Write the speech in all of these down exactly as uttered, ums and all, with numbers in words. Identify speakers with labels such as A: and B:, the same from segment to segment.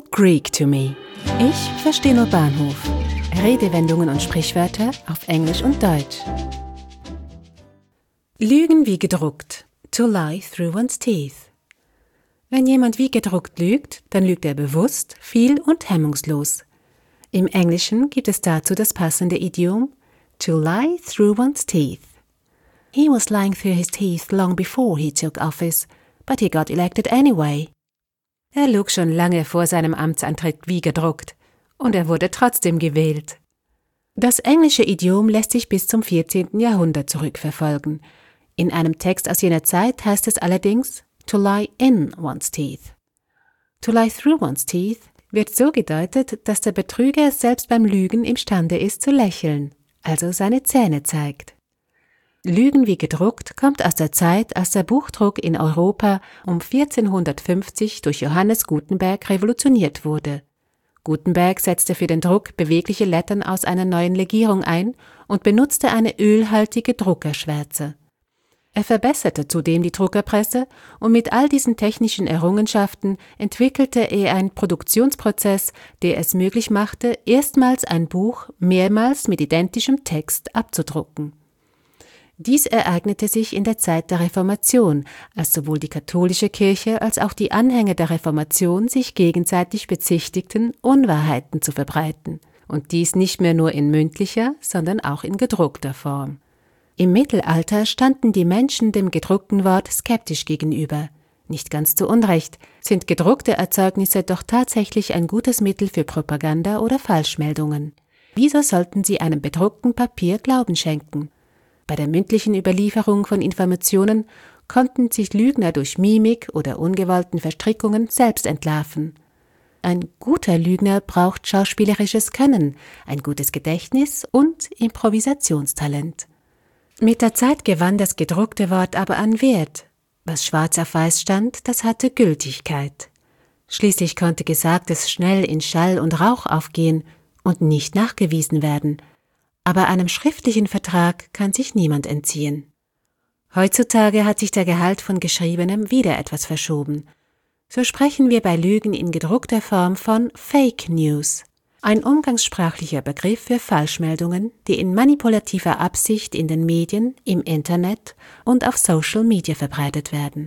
A: Greek to me. Ich verstehe nur Bahnhof. Redewendungen und Sprichwörter auf Englisch und Deutsch. Lügen wie gedruckt. To lie through one's teeth. Wenn jemand wie gedruckt lügt, dann lügt er bewusst, viel und hemmungslos. Im Englischen gibt es dazu das passende Idiom to lie through one's teeth. He was lying through his teeth long before he took office, but he got elected anyway. Er log schon lange vor seinem Amtsantritt wie gedruckt, und er wurde trotzdem gewählt. Das englische Idiom lässt sich bis zum vierzehnten Jahrhundert zurückverfolgen. In einem Text aus jener Zeit heißt es allerdings to lie in one's teeth. To lie through one's teeth wird so gedeutet, dass der Betrüger selbst beim Lügen imstande ist zu lächeln, also seine Zähne zeigt. Lügen wie gedruckt kommt aus der Zeit, als der Buchdruck in Europa um vierzehnhundertfünfzig durch Johannes Gutenberg revolutioniert wurde. Gutenberg setzte für den Druck bewegliche Lettern aus einer neuen Legierung ein und benutzte eine ölhaltige Druckerschwärze. Er verbesserte zudem die Druckerpresse und mit all diesen technischen Errungenschaften entwickelte er einen Produktionsprozess, der es möglich machte, erstmals ein Buch mehrmals mit identischem Text abzudrucken. Dies ereignete sich in der Zeit der Reformation, als sowohl die katholische Kirche als auch die Anhänger der Reformation sich gegenseitig bezichtigten, Unwahrheiten zu verbreiten. Und dies nicht mehr nur in mündlicher, sondern auch in gedruckter Form. Im Mittelalter standen die Menschen dem gedruckten Wort skeptisch gegenüber. Nicht ganz zu Unrecht, sind gedruckte Erzeugnisse doch tatsächlich ein gutes Mittel für Propaganda oder Falschmeldungen. Wieso sollten sie einem bedruckten Papier Glauben schenken? Bei der mündlichen Überlieferung von Informationen konnten sich Lügner durch Mimik oder ungewollten Verstrickungen selbst entlarven. Ein guter Lügner braucht schauspielerisches Können, ein gutes Gedächtnis und Improvisationstalent. Mit der Zeit gewann das gedruckte Wort aber an Wert. Was schwarz auf weiß stand, das hatte Gültigkeit. Schließlich konnte Gesagtes schnell in Schall und Rauch aufgehen und nicht nachgewiesen werden. Aber einem schriftlichen Vertrag kann sich niemand entziehen. Heutzutage hat sich der Gehalt von Geschriebenem wieder etwas verschoben. So sprechen wir bei Lügen in gedruckter Form von Fake News, ein umgangssprachlicher Begriff für Falschmeldungen, die in manipulativer Absicht in den Medien, im Internet und auf Social Media verbreitet werden.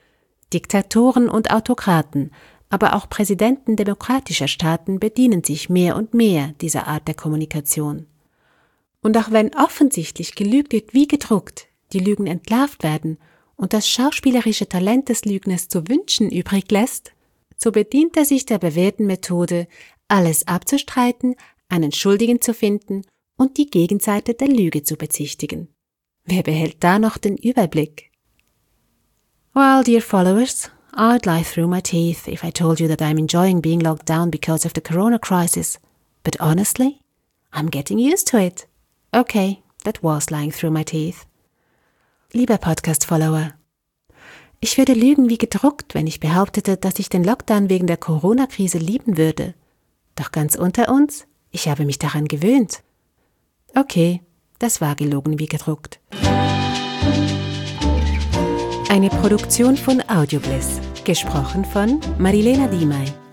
A: Diktatoren und Autokraten, aber auch Präsidenten demokratischer Staaten bedienen sich mehr und mehr dieser Art der Kommunikation. Und auch wenn offensichtlich gelügt wird wie gedruckt, die Lügen entlarvt werden und das schauspielerische Talent des Lügners zu wünschen übrig lässt, so bedient er sich der bewährten Methode, alles abzustreiten, einen Schuldigen zu finden und die Gegenseite der Lüge zu bezichtigen. Wer behält da noch den Überblick? Well, dear followers, I'd lie through my teeth if I told you that I'm enjoying being locked down because of the corona crisis. But honestly, I'm getting used to it. Okay, that was lying through my teeth. Lieber Podcast-Follower, ich würde lügen wie gedruckt, wenn ich behauptete, dass ich den Lockdown wegen der Corona-Krise lieben würde. Doch ganz unter uns, ich habe mich daran gewöhnt. Okay, das war gelogen wie gedruckt. Eine Produktion von Audiobliss, gesprochen von Marilena Diemey.